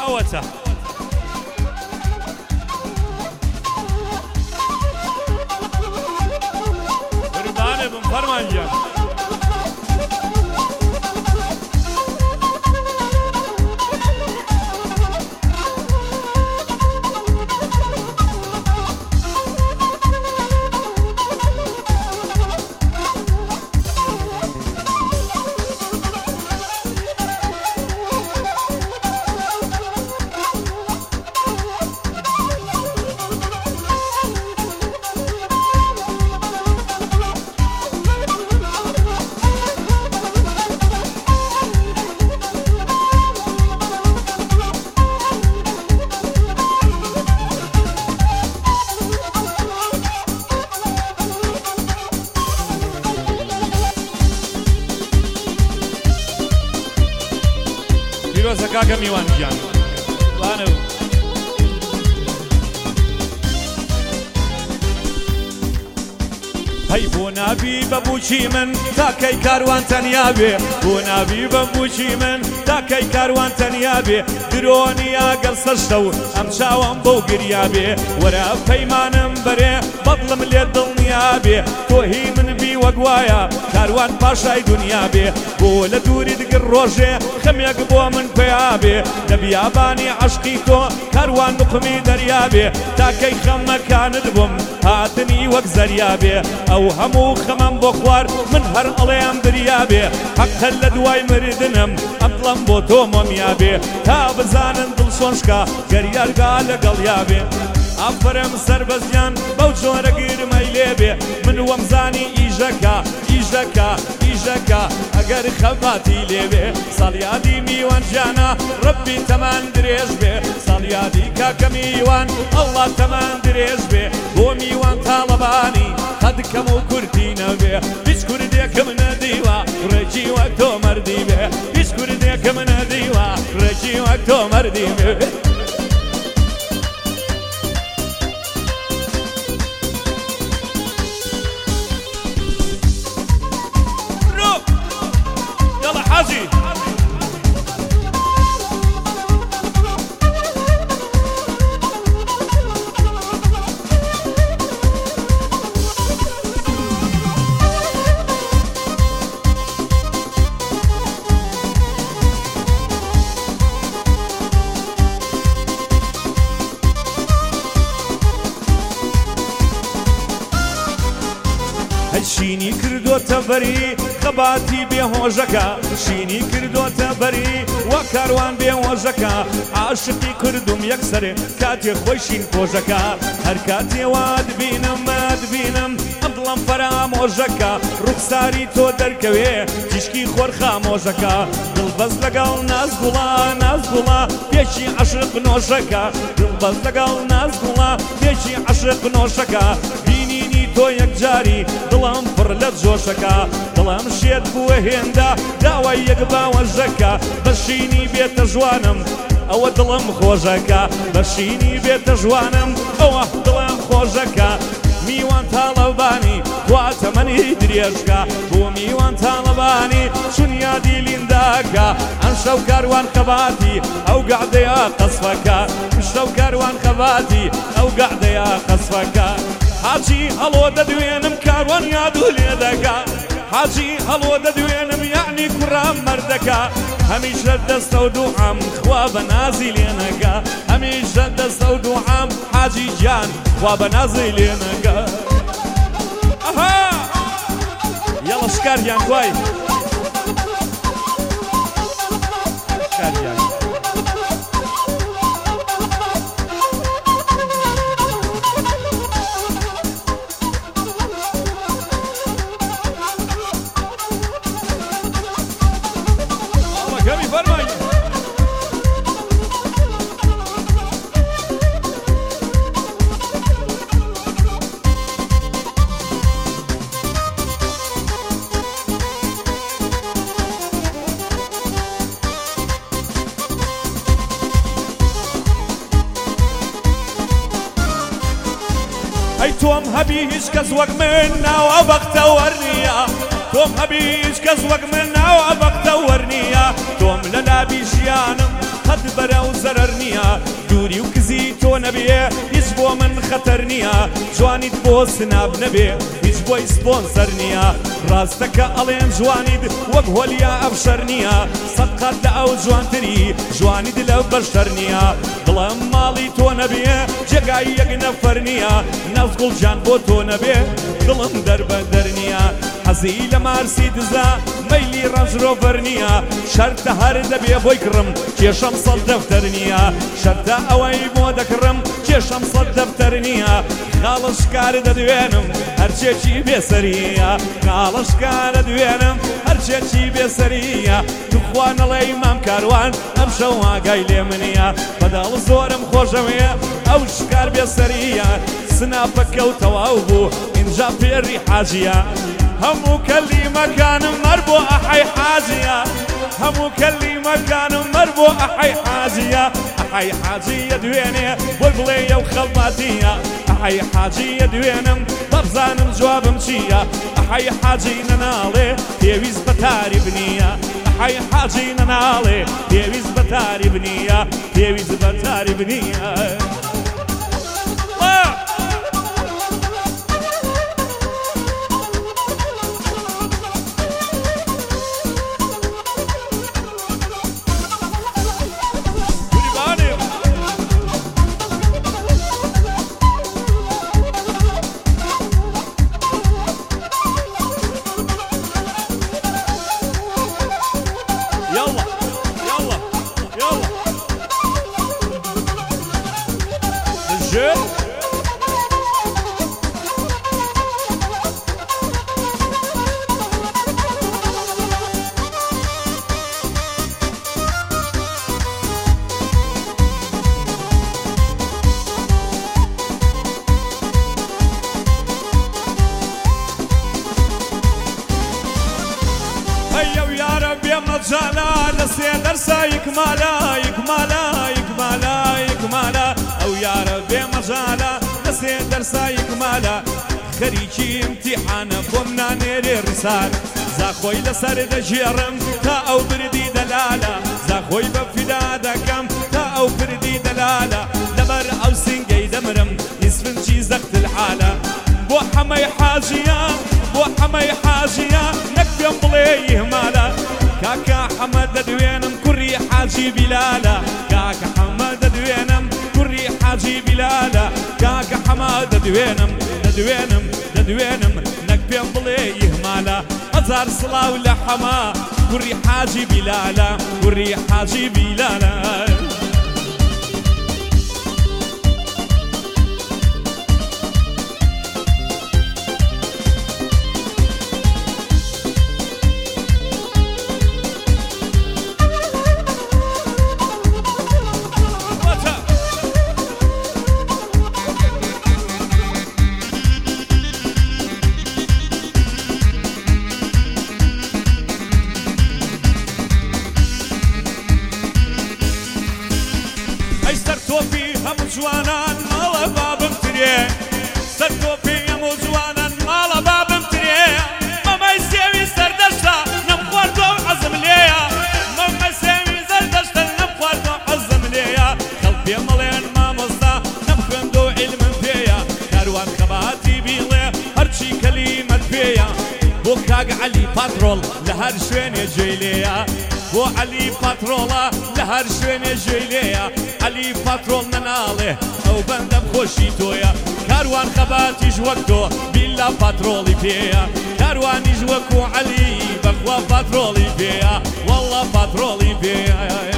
ئەوەتە قوربانێ بم فەرمانگیان پیرۆزە کاکە میوانگیان وانە هەی بۆ نابی بەبووچی من تاکەی کاروان تەنیا بێ بۆ نابی بەبووچی من تاکەی کاروان تەنیا بێ درۆنیا گەڵ سەشتە و ئەم چاوەم بەو گریا بێ وەرە پەیمانم بەرێ بەدڵم لێ دڵنیا بێ تۆ هی من بی وەگوایە کاروان پاشای دنیا بێ بۆ لە دووری دگر ڕۆژێ خەمێک بۆ من پێیا بێ لە بیابانی عەشقی تۆ کاروان نوقمی دەریا بێ تاکەی خەمەکانت بووم هاتنی وەک زەریا بێ ئەو هەموو خەمەم بۆ خوار من هەر ئەڵێم بریا بێ حەقە لە دوای مردنم ئەمڵەم بۆ تۆ مۆمیا بێ تا بزانن دڵ سۆنشکە گەریارگا لەگەڵیا بێ ئافرەم سەربەزیان بەو جۆرە گرمەی لێبێ من وەمزانی ئیژەکە ئیژەکە ئیژەکە ئەگەر خەباتی لێبێ ساڵیادی میوان گیانە ڕەبی تەمان درێژ بێ ساڵیادی کاکە میوان ئەڵڵا تەمان درێژ بێ بۆ میوان تاڵەبانی قەدکەم و کورتی نەبێ هیچ کوردێکم نەدیوە ڕێکی وەک تۆ مەردی بێ هیچ کوردێکم نەدیوە ڕێکی وەک تۆ مەردی بێ حاجی شینی کردۆتە بەری خەباتی بێهۆژەکە شینی کردۆتە بەری وە کاروان بێهۆژەکە عاشقی کردوم یەکسەرێ کاتێ خۆی شین کۆژەکە هەر کاتێوا دبینم ئەدڵم فەرامۆژەکە ڕوخساری تۆ دەرکەوێ تیشکی خۆر خامۆژەکە دڵبەز لەگەڵ نازگوڵا پێچی عەشق نۆشەکە دڵبەز لەگەڵ نازگوڵا پێچی عەشق نۆشەکە تۆ یەکجاری دڵم پڕ لە جۆشەکە دڵم شێت بووە هێندا داوای یەک باوەژەکە بەشینی بێتە ژوانم ئەوە دڵم خۆشەکە بەشینی بێتە ژوانم ئەوە دڵم خۆشەکە میوان تاڵەبانی خواتەمەنی درێژکە بۆ میوان تاڵەبانی چونیادی لینداکە ئەم شەو کاروان خەباتی ئەو گەعدەیە قەسفەکە شەو کاروان خەباتی ئەو گەعدەیە قەسفەکە حاجی هەڵۆ دەدوێنم کاروان یادو لێ دەکا حاجی هەڵۆ دەدوێنم یعنی کوڕام مەردەکە هەمیشە دەستە و دووعام خوا بە نازی لێنەکە هەمیشە دەستە و دووعام حاجی گیان خوا بە نازی لێنەکە ئەها یەڵە شکاریان دوای شکاریان ئەی تۆم هەبی هیچ کەس وەک من ناوە بەختەوەر نییە تۆم هەبی هیچ کەس وەک من ناوە بەختەوەر نییە تۆم لە نابی ژیانم قەت بەرە و زەرەر نییە دووری و کزی تۆ نەبێ هیچ بۆ من خەتەر نییە جوانیت بۆ سناب نەبێ هیچ بۆی سپۆنسەر نییە ڕاستەکە ئەڵێن جوانیت وەک هۆلیا ئەفشەر نییە سەد قەت لە ئەو جوانتری جوانیت لە بەشتەر نییە دڵم ماڵی تۆ نەبێ جێگای یەک نەفەر نییە نەوزگوڵ جان بۆ تۆ نەبێ دڵم دەربەدەر نییە حەزی لە مارسیدزە مەیلی ڕەنجڕۆڤەر نییە شەرتە هەر دەبێ بۆی کڕم کێشەم سەد دەفتەر نییە شەرتە ئەوەی بۆ دەکڕم کێشەم سەد دەفتەر نییە خاڵشکار دەدوێنم هەرچێکی بێسەریە خاڵشکارە دوێنم هەرچێکی بێسەریە توخوا نەڵێ مام کاروان ئەم شەو ئاگای لێ منیە بەداڵ زۆرم خۆشەوەیە ئەو شکار بێسەریە سناپەکە و تەواو بوو ئینجا پێری حاجیە هەموو کەلیمەکانم مەر بۆ ئەحەی حاجیە هەموو کەلیمەکانم مەر بۆ ئەحەی حاجیە ئەحەی حاجیە دوێنێ بۆی بڵێ ئەو خەڵماتیە ئەحەی حاجیە دوێنم بەبزانم جوابم چییە ئەحەی حاجی نەناڵێ پێویست بە تاریب نییە ئەحەی حاجی نەناڵێ پێویست بە تاریب نییە پێویست بە تاریب نییە مجالا لسي درسا يكمالا يكمالا يكمالا يكمالا او يا ربي مجالا لسي درسا يكمالا خريجي امتحان بومنا نيري رسال زاخوي لسر دجيرم تا او بردي دلالا زاخوي بفدا دكم تا او بردي دلالا لبر او سنجي دمرم يسفن زخت الحالة بو حمي حاجيا بو حمي حاجيا نكبيم بليه مالا كاكا حمد دوينم كري حاجي بلالا كاكا حمد دوينم كري حاجي بلالا كاكا حمد دوينم دوينم نكبيم بليه مالا أزار صلاة ولا حما كري حاجي بلالا كري حاجي بلالا جوانان مالا بابم تريه سرتوفي يمو جوانان مالا بابم تريه ماما يسيوي سردشتا نمخوردو عزم ليا ماما يسيوي سردشتا نمخوردو عزم ليا قلبي مليان ماموستا نمخوندو علم فيا كاروان خباتي بيلي هرشي كلمة فيا بو كاق علي باترول لهر شوين يجي ليا بو علي باترولا لهر شوين يجي ليا علي باترول نناله او بندم خوشي تويا كاروان خباتي جوكتو بلا باترولي فيا كاروان جوكو علي بخوا باترولي فيا والله باترولي فيا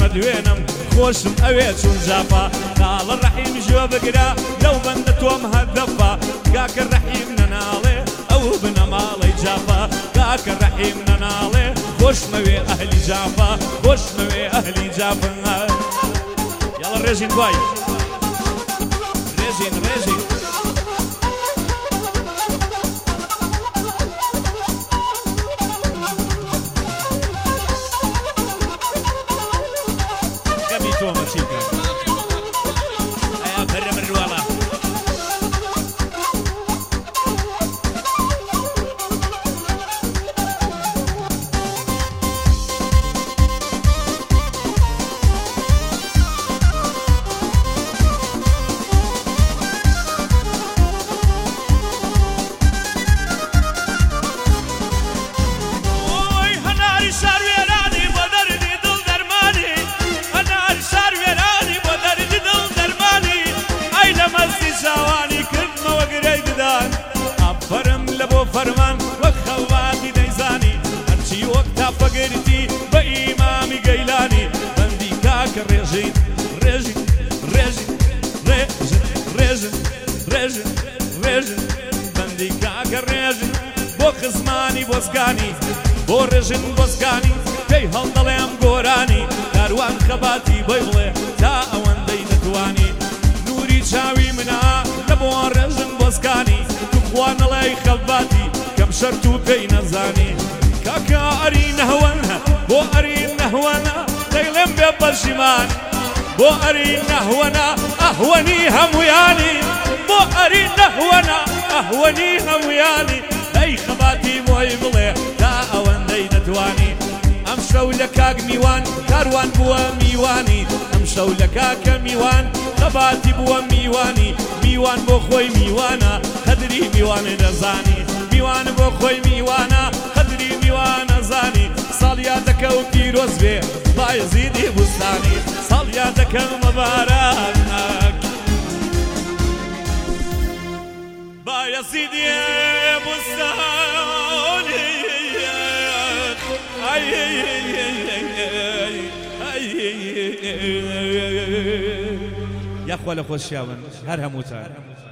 دوێنم خۆشم ئەوێ چون جافا ناڵە ڕەحیم ژۆ بگرا لەو بەندە تۆم هەدەفا کاکە ڕەحیم نەناڵێ ئەو بنە ماڵەی جافا کاکە ڕەحیم نەناڵێ خۆشمەوێ ئەهلی جافا خۆشمەوێ ئەهلی جافا یاڵە ڕێژین دوای ڕێژین ڕێژین توما چیکە ئایا بەرە مروڵە فەرمان وەک خەڵاتی دەیزانی هەرچی وەک تاپەگرتی بە ئیمامی گەیلانی بەندی کاکە ڕێژین ڕێژین ڕێژین ڕێژین ڕێژین ڕێژین ڕێژین بەندی کاکە ڕێژین بۆ خزمانی بۆزگانی بۆ ڕێژین بۆزگانی پێی هەڵدەڵێم گۆرانی کاروان خەباتی بۆی بڵێ تا ئەوەندەی دەتوانی نوری چاوی منە لە بۆ ڕێژین بۆزگانی توخوانەڵای خەباتی کەم شەرت و پێی نەزانی کاکە ئەری نەهوەنە بۆ ئەری نەهوەنە دەیڵێم بێ پەشیمان بۆ ئەری نەهوەنە ئەهوەنی هەموویانی بۆ ئەری نەهوەنە ئەهوەنی هەموویانی ئەی خەباتی بۆی بڵێ تا ئەوەندەی دەتوانی ئەم شەو لە کاک میوان کاروان بووە میوانی ئەم شەو لە کاکە میوان خەباتی بووە میوانی میوان بۆ خۆی میوانە قەدری میوانە دەزانی میوان بۆ خۆی میوانە قەدری میوانە زانی ساڵیادەکە و پیرۆز بێ بایەزیدی بوستانی ساڵیادەکە مەبارەک بایەزیدی بوستانی یاخوا لە خۆشیاون هەر هەمووتان